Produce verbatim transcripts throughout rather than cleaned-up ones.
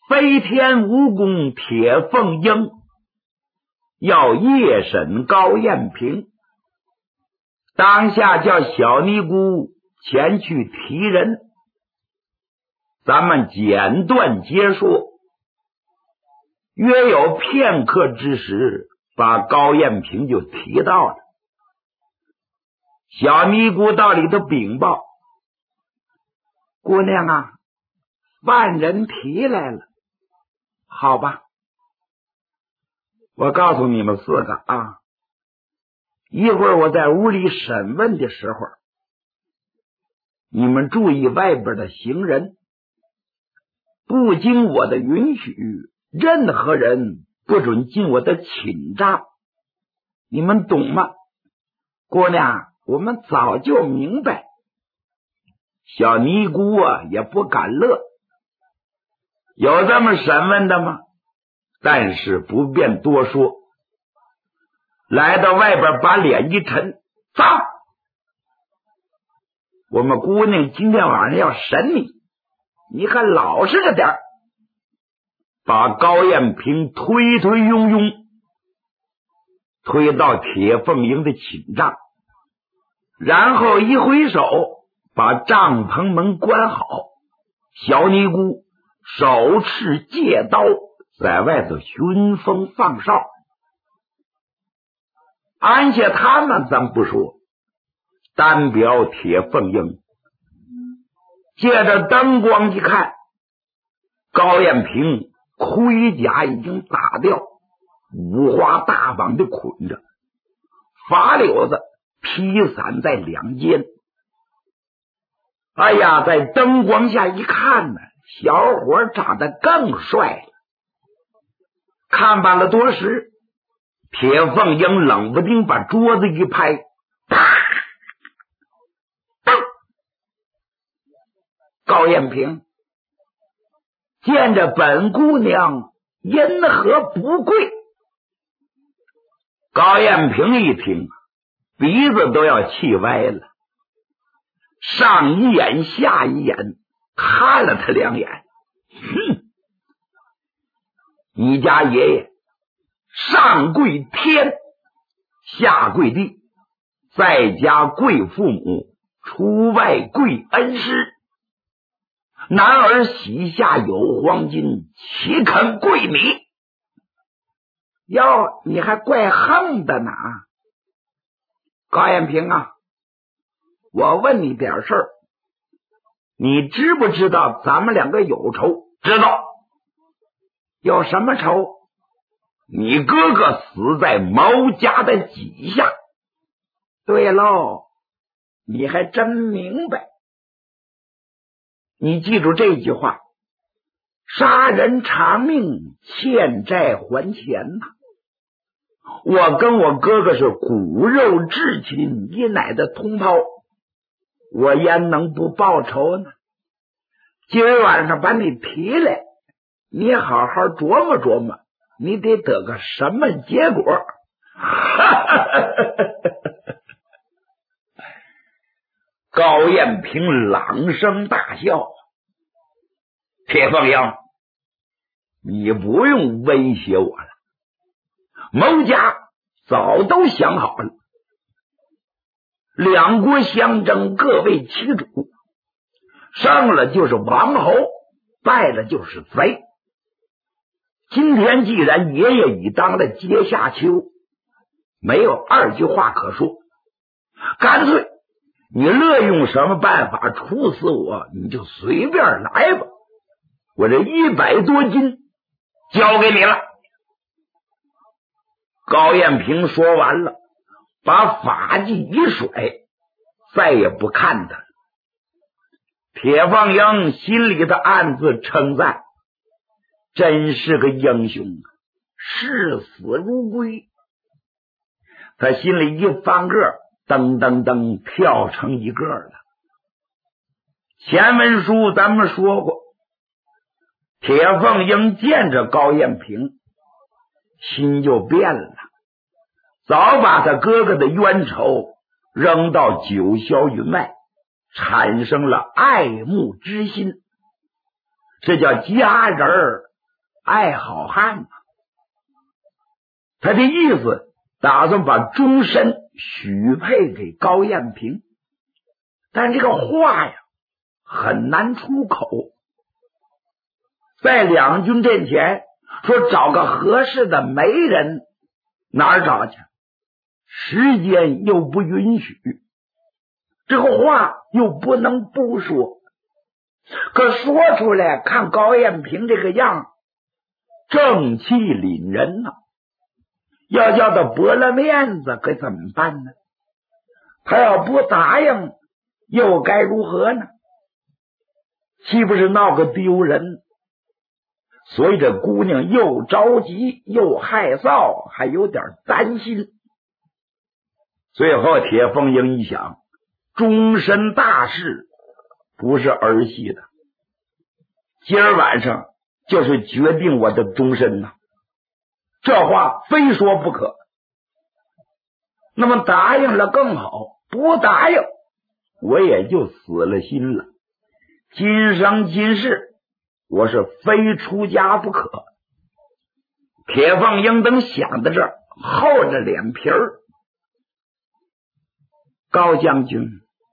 飞天蜈蚣铁凤鹰要夜审高彦平，当下叫小尼姑前去提人。咱们简短结说，约有片刻之时，把高彦平就提到了。小尼姑到里头禀报，姑娘啊，犯人提来了。好吧，我告诉你们四个啊，一会儿我在屋里审问的时候，你们注意外边的行人，不经我的允许，任何人不准进我的寝帐，你们懂吗？姑娘，我们早就明白。小尼姑啊也不敢乐，有这么审问的吗？但是不便多说，来到外边把脸一沉，走，我们姑娘今天晚上要审你，你可老实着点，把高彦平推推拥拥推到铁凤营的寝帐，然后一挥手把帐篷门关好，小尼姑手持戒刀在外头熏风放哨。安下他们咱不说，单表铁凤营借着灯光一看，高彦平盔甲已经打掉，五花大绑的捆着，发柳子披散在两肩。哎呀，在灯光下一看呢，小伙长得更帅了。看罢了多时，铁凤英冷不丁把桌子一拍，啪！高彦平见着本姑娘因何不跪？高彦平一听，鼻子都要气歪了，上一眼下一眼看了他两眼，哼！你家爷爷上跪天，下跪地，在家跪父母，出外跪恩师。男儿膝下有黄金，岂肯跪你？哟，你还怪横的呢！高彦平啊，我问你点事儿，你知不知道咱们两个有仇？知道。有什么仇？你哥哥死在毛家的脊下。对喽，你还真明白。你记住这句话，杀人偿命，欠债还钱呐、啊。我跟我哥哥是骨肉至亲，一奶的同胞，我焉能不报仇呢？今儿晚上把你提来，你好好琢磨琢磨，你得得个什么结果？高彦平朗声大笑，铁凤英，你不用威胁我了，牟家早都想好了，两国相争，各为其主，胜了就是王侯，败了就是贼。今天既然爷爷已当了阶下囚，没有二句话可说，干脆你乐用什么办法处死我，你就随便来吧，我这一百多斤交给你了。高彦平说完了，把法器一甩，再也不看他了。铁凤英心里的暗自称赞，真是个英雄啊，视死如归。他心里一翻个，噔噔噔跳成一个了。前文书咱们说过，铁凤英见着高彦平，心就变了，早把他哥哥的冤仇扔到九霄云外，产生了爱慕之心，这叫家人爱好汉，他的意思打算把终身许配给高彦平，但这个话呀很难出口。在两军阵前说找个合适的媒人，哪儿找去？时间又不允许，这个话又不能不说。可说出来，看高彦平这个样，正气凛人呐、啊，要叫他驳了面子，可怎么办呢？他要不答应，又该如何呢？岂不是闹个丢人？所以这姑娘又着急又害臊，还有点担心。最后铁凤英一想，终身大事不是儿戏的，今儿晚上就是决定我的终身呐，这话非说不可。那么答应了更好，不答应我也就死了心了。今生今世我是非出家不可。铁凤英等想到这儿，厚着脸皮儿，高将军，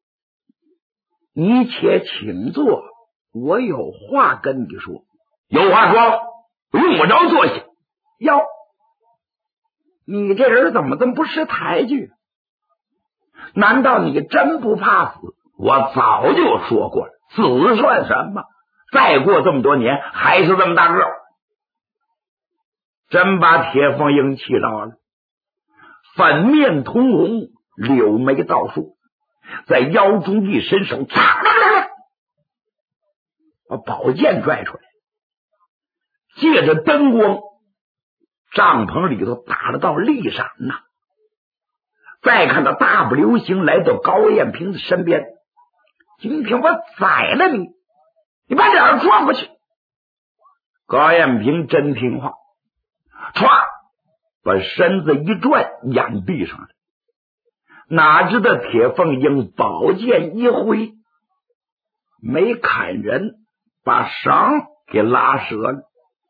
你且请坐，我有话跟你说。 有话说，用不着坐下。 哟，你这人怎么这么不识抬举？难道你真不怕死？ 我早就说过了， 死算什么？再过这么多年还是这么大个儿。真把铁凤英气到了，粉面通红，柳眉倒竖，在腰中一伸手，嚓，把宝剑拽出来，借着灯光，帐篷里头打了道利闪呐。再看到大步流星来到高彦平的身边，今天我宰了你，你把脸转过去。高彦平真听话，歘，把身子一转，眼闭上了。哪知道铁凤英宝剑一挥，没砍人，把绳给拉折了。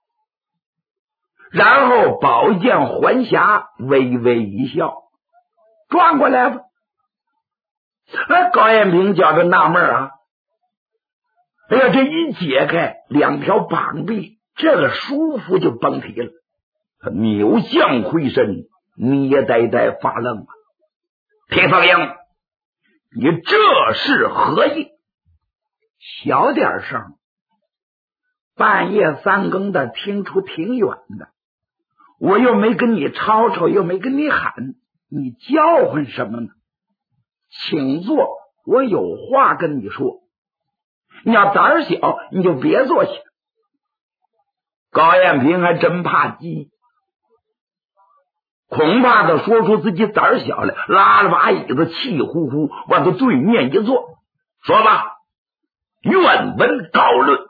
然后宝剑还匣，微微一笑，转过来吧。哎，高彦平觉着纳闷啊，哎呀，这一解开两条膀臂，这个舒服就甭提了。他扭向回身，捏呆呆发愣啊！铁凤英，你这是何意？小点声，半夜三更的听出挺远的。我又没跟你吵吵，又没跟你喊，你叫唤什么呢？请坐，我有话跟你说。你要胆儿小，你就别坐下。高彦平还真怕鸡，恐怕他说出自己胆儿小来，拉了把椅子，气呼呼往他对面一坐。说吧，愿闻高论。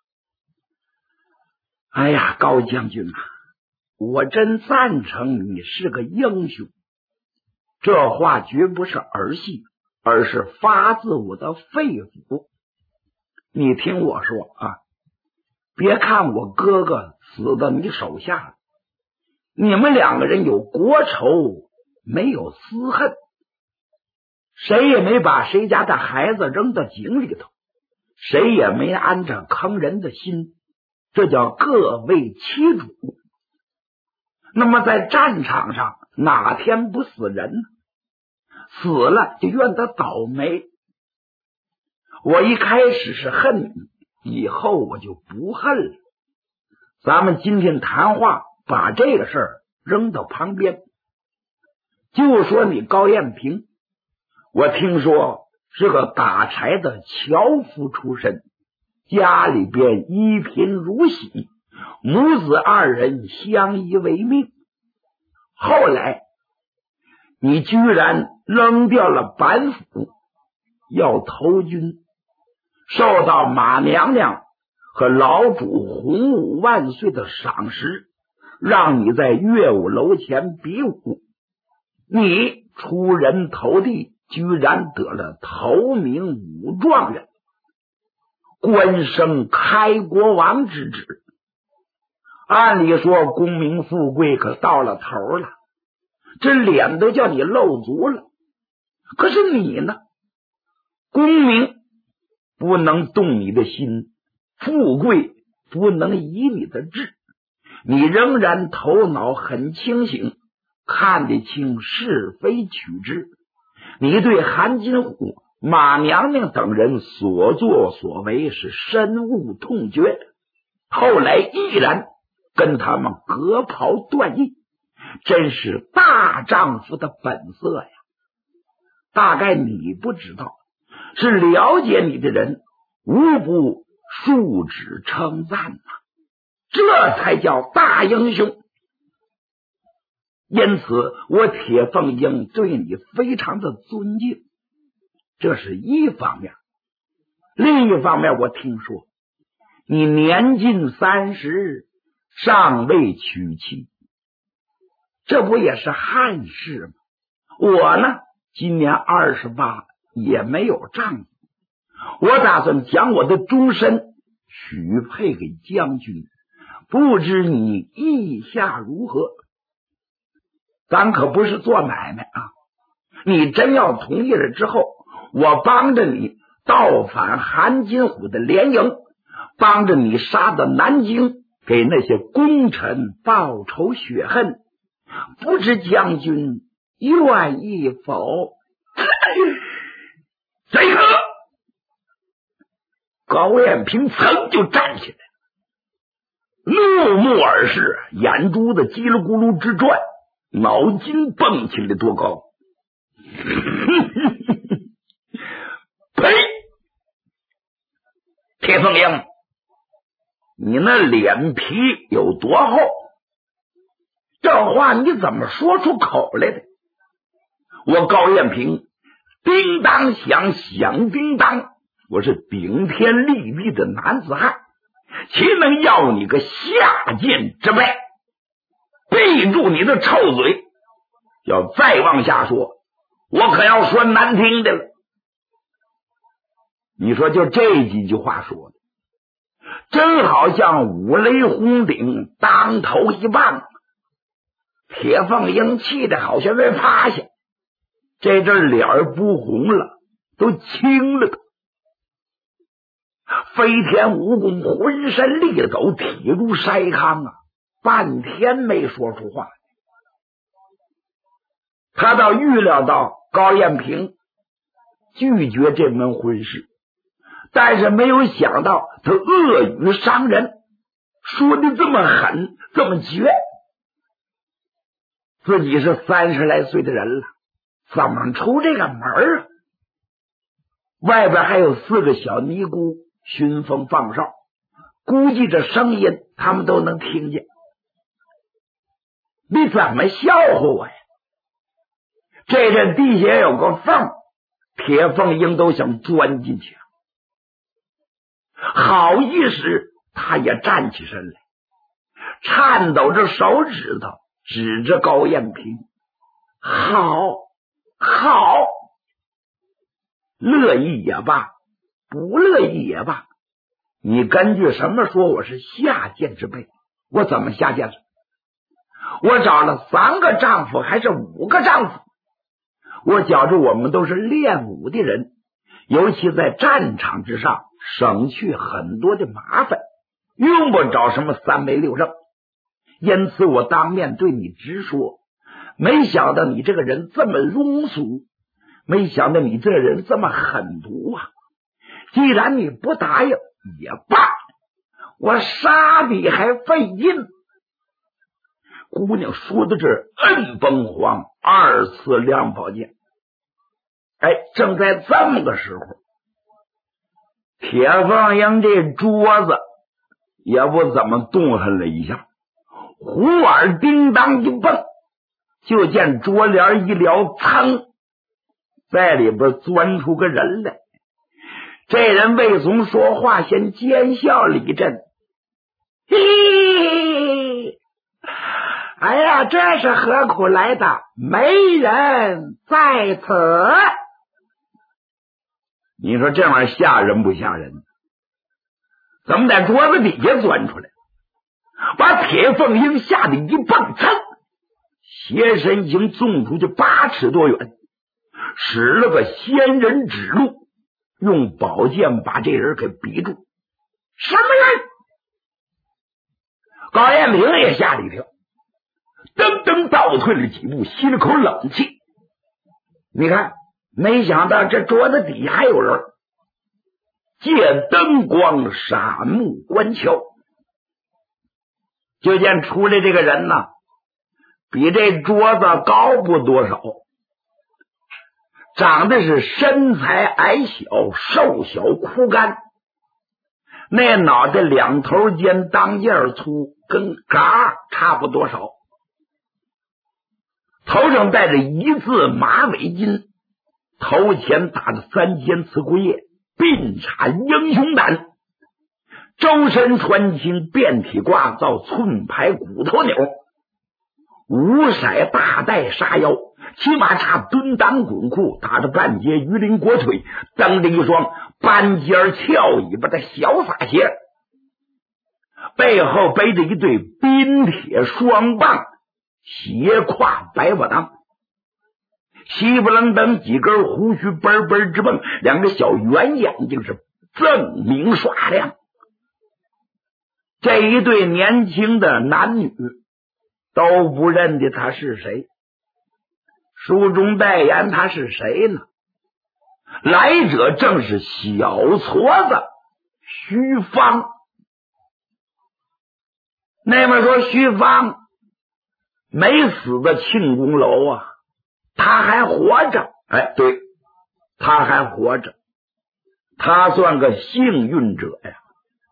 哎呀，高将军啊，我真赞成你是个英雄，这话绝不是儿戏，而是发自我的肺腑。你听我说啊，别看我哥哥死到你手下了，你们两个人有国仇，没有私恨，谁也没把谁家的孩子扔到井里头，谁也没安着坑人的心，这叫各为其主。那么在战场上哪天不死人呢？死了就怨他倒霉。我一开始是恨你，以后我就不恨了。咱们今天谈话，把这个事儿扔到旁边。就说你高彦平，我听说是个打柴的樵夫出身，家里边一贫如洗，母子二人相依为命。后来你居然扔掉了板斧，要投军，受到马娘娘和老主洪武万岁的赏识，让你在乐舞楼前比武，你出人头地，居然得了头名武状元，官升开国王之职。 按理说功名富贵可到了头了，这脸都叫你露足了，可是你呢？功名不能动你的心，富贵不能移你的志，你仍然头脑很清醒，看得清是非曲直。你对韩金虎、马娘娘等人所作所为是深恶痛绝，后来依然跟他们隔袍断义，真是大丈夫的本色呀！大概你不知道，是了解你的人无不竖指称赞呐，这才叫大英雄。因此我铁凤英对你非常的尊敬，这是一方面。另一方面，我听说你年近三十尚未娶妻，这不也是憾事吗？我呢今年二十八，也没有丈夫，我打算将我的终身许配给将军，不知你意下如何？咱可不是做买卖啊！你真要同意了之后，我帮着你倒反韩金虎的联营，帮着你杀到南京，给那些功臣报仇雪恨，不知将军愿意否？ 这个高彦平噌就站起来，怒目而视，眼珠子叽里咕噜直转，脑筋蹦起来多高！呸！铁凤英，你那脸皮有多厚？这话你怎么说出口来的？我高彦平叮当响，响叮当，我是顶天立地的男子汉，岂能要你个下贱之辈？闭住你的臭嘴！要再往下说，我可要说难听的了。你说就这几句话说的，真好像五雷轰顶，当头一棒。铁凤英气得好像被趴下，这阵脸儿不红了，都青了的。飞天蜈蚣浑身利抖，体如筛糠啊，半天没说出话。他倒预料到高彦平拒绝这门婚事，但是没有想到他恶语伤人，说的这么狠，这么绝。自己是三十来岁的人了，怎么出这个门啊？外边还有四个小尼姑熏风放哨，估计这声音他们都能听见。你怎么笑话我呀？这阵地下有个缝，铁凤英都想钻进去。好一时，他也站起身来，颤抖着手指头指着高彦平，好好，乐意也罢，不乐意也罢，你根据什么说我是下贱之辈？我怎么下贱了？我找了三个丈夫还是五个丈夫？我觉着我们都是练武的人，尤其在战场之上，省去很多的麻烦，用不着什么三媒六证。因此我当面对你直说，没想到你这个人这么庸俗，没想到你这个人这么狠毒啊！既然你不答应也罢，我杀你还费劲。姑娘说的这摁崩黄，二次亮宝剑。哎，正在这么个时候，铁凤英这桌子也不怎么动弹了一下，胡耳叮当一蹦，就见桌帘一撩，噌，在里边钻出个人来。这人未从说话，先奸笑了一阵，嘿，哎呀，这是何苦来的？没人在此。你说这玩意儿吓人不吓人？怎么在桌子底下钻出来？ 把铁凤英吓得一蹦噌，斜身已经纵出去八尺多远，使了个仙人指路，用宝剑把这人给逼住。什么人？高彦明也吓了一跳，噔噔倒退了几步，吸了口冷气。你看，没想到这桌子底下还有人。借灯光闪目观瞧，就见出来这个人呢，比这桌子高不多少，长得是身材矮小，瘦小枯干，那脑袋两头尖，当间粗，跟嘎差不多少，头上戴着一字马尾巾，头前打着三尖刺龟叶，鬓产英雄胆，周身穿青，遍体挂造，寸排骨头钮，五色大带杀腰，骑马叉蹲裆滚裤，打着半截鱼鳞裹腿，蹬着一双半截翘尾巴的小法鞋，背后背着一对冰铁双棒，斜挎白瓦囊，稀不楞登几根胡须奔奔直蹦，两个小圆眼睛是锃明刷亮。这一对年轻的男女都不认得他是谁，书中代言他是谁呢？来者正是小矬子徐芳。那么说徐芳没死的庆功楼啊，他还活着。哎，对，他还活着，他算个幸运者呀。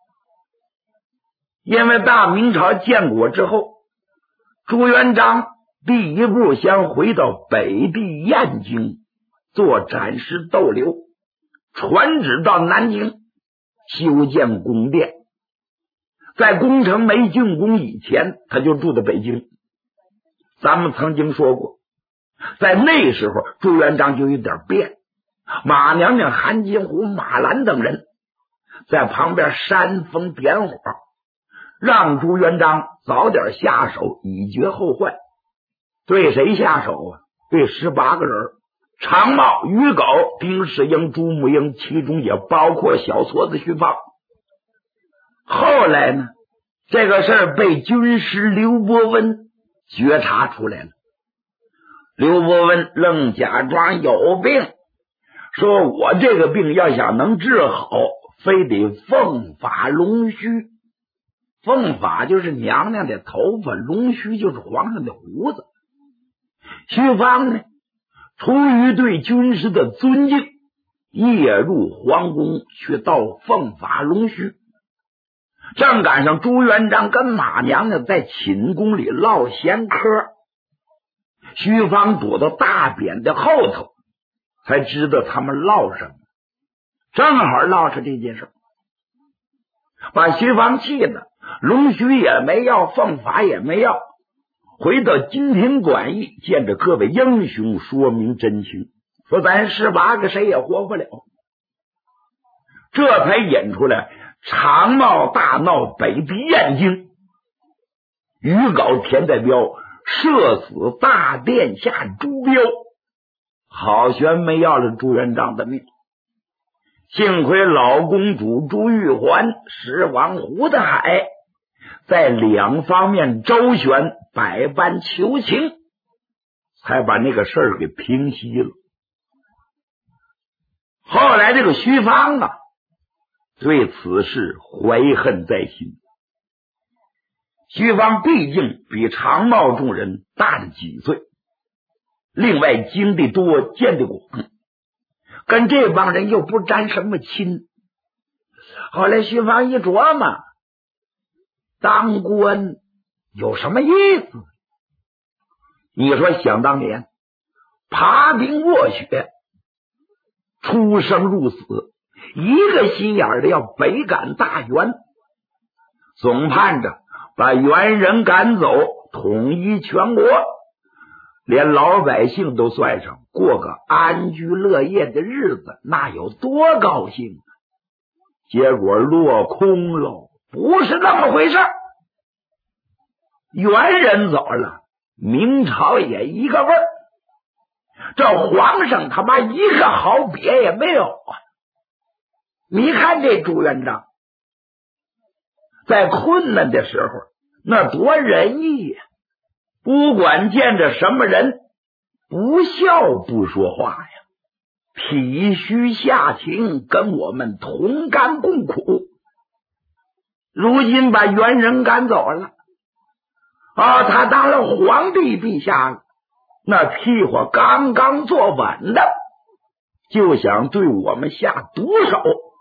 因为大明朝建国之后，朱元璋第一步先回到北地燕京做暂时逗留，传旨到南京修建宫殿。在工程没竣工以前，他就住在北京。咱们曾经说过，在那时候朱元璋就有点变，马娘娘、韩金虎、马兰等人在旁边煽风点火，让朱元璋早点下手，以绝后患。对谁下手啊？对十八个人，常茂、于狗、丁世英、朱母英，其中也包括小矬子徐芳。后来呢，这个事儿被军师刘伯温觉察出来了。刘伯温愣假装有病，说我这个病要想能治好，非得凤发龙须。凤发就是娘娘的头发，龙须就是皇上的胡子。徐芳呢，出于对军师的尊敬，夜入皇宫去盗凤发龙须。正赶上朱元璋跟马娘娘在寝宫里唠闲嗑，徐芳躲到大匾的后头，才知道他们唠什么。正好唠着这件事，把徐芳气的龙须也没要，凤发也没要，回到金庭馆驿，见着各位英雄说明真情，说咱十八个谁也活不了。这才引出来常闹大闹北地燕京，余稿田代彪射死大殿下朱标，好悬没要了朱元璋的命。幸亏老公主朱玉环、石王胡德海在两方面周旋，百般求情，才把那个事儿给平息了。后来这个徐芳啊，对此事怀恨在心。徐芳毕竟比常茂众人大了几岁，另外经历多，见得广，跟这帮人又不沾什么亲。后来徐芳一琢磨，当官有什么意思？你说想当年爬冰卧雪，出生入死，一个心眼的要北赶大元，总盼着把元人赶走，统一全国，连老百姓都算上，过个安居乐业的日子，那有多高兴啊！结果落空了，不是那么回事。 元人走了，明朝也一个味儿。这皇上他妈一个好瘪也没有啊！你看这朱元璋在困难的时候那多仁义呀、啊！不管见着什么人，不笑不说话呀，体恤下情，跟我们同甘共苦。如今把元人赶走了啊，他当了皇帝陛下了，那屁股刚刚坐稳的，就想对我们下毒手。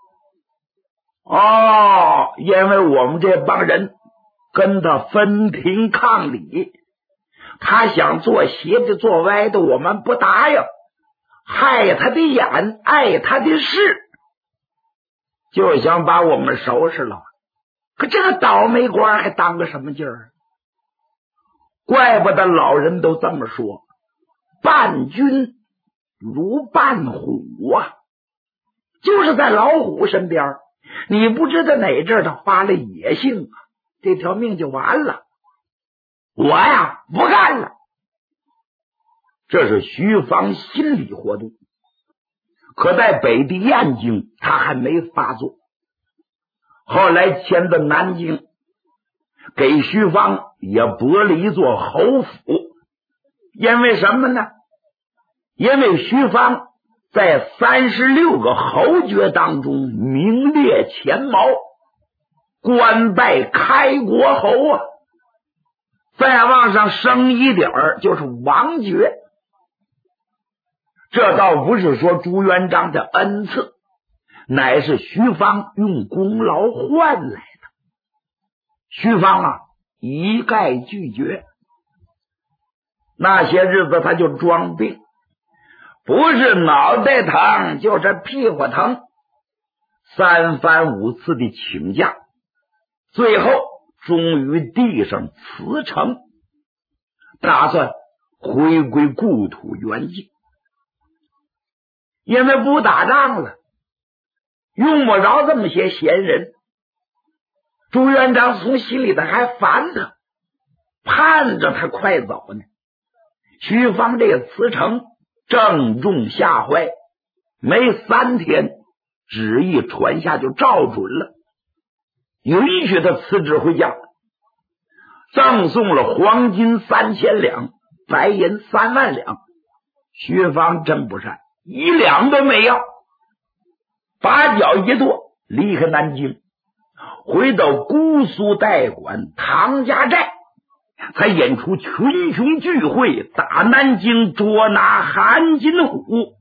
哦，因为我们这帮人跟他分庭抗礼，他想做邪的做歪的，我们不答应，害他的眼，碍他的事，就想把我们收拾了。可这个倒霉官还当个什么劲儿？怪不得老人都这么说，伴君如伴虎啊！就是在老虎身边，你不知道哪阵他发了野性啊，这条命就完了。我呀不干了。这是徐芳心理活动，可在北地燕京他还没发作。后来迁到南京，给徐芳也拨了一座侯府。因为什么呢？因为徐芳在三十六个侯爵当中名列前茅，官拜开国侯啊，再往上升一点儿就是王爵。这倒不是说朱元璋的恩赐，乃是徐芳用功劳换来的。徐芳啊一概拒绝。那些日子他就装病，不是脑袋疼就是屁股疼，三番五次的请假，最后终于递上辞呈，打算回归故土原籍。因为不打仗了，用不着这么些闲人，朱元璋从心里头还烦他，盼着他快走呢。徐芳这个辞呈正中下怀，没三天旨意传下就照准了，允许他辞职回家，赠送了黄金三千两，白银三万两。徐芳真不善，一两都没要，把脚一跺，离开南京，回到姑苏代管唐家寨，才引出群雄聚会，打南京，捉拿韩金虎。